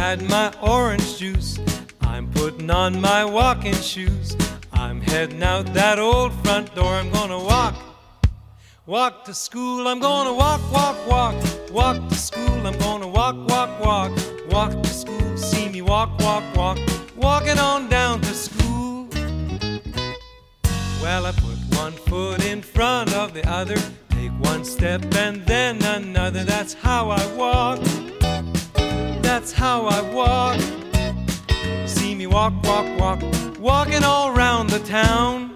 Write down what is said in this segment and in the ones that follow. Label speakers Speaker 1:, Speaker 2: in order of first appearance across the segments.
Speaker 1: had my orange juice. I'm putting on my walking shoes. I'm heading out that old front door. I'm gonna walk to school. I'm gonna walk to school. I'm gonna walk to school. See me walk, walking on down to school. Well, I put one foot in front of the other, take one step and then another. That's how I walk. That's how I walk. See me walk, walking all around the town.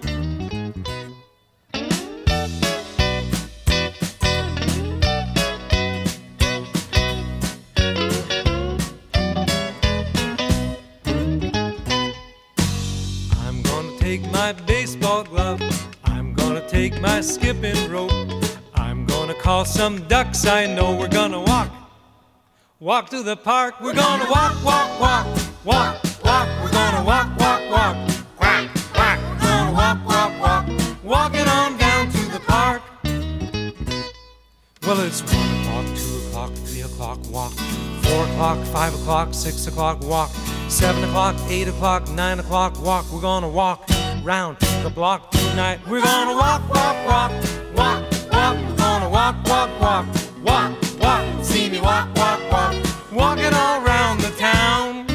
Speaker 1: I'm gonna take my baseball glove, I'm gonna take my skipping rope, I'm gonna call some ducks I know. We're gonna walk to the park. We're gonna walk. We're gonna walk. Quack. We're gonna walk. Walking on down to the park. Well, it's 1 o'clock, 2 o'clock, 3 o'clock, walk. 4 o'clock, 5 o'clock, 6 o'clock, walk. 7 o'clock, 8 o'clock, 9 o'clock, walk. We're gonna walk round the block tonight. We're gonna walk. We're gonna walk. See me walk. Walking all around the town.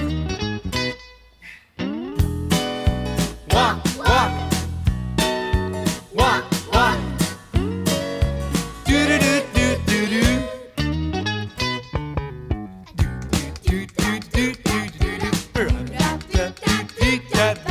Speaker 1: Walk. Do.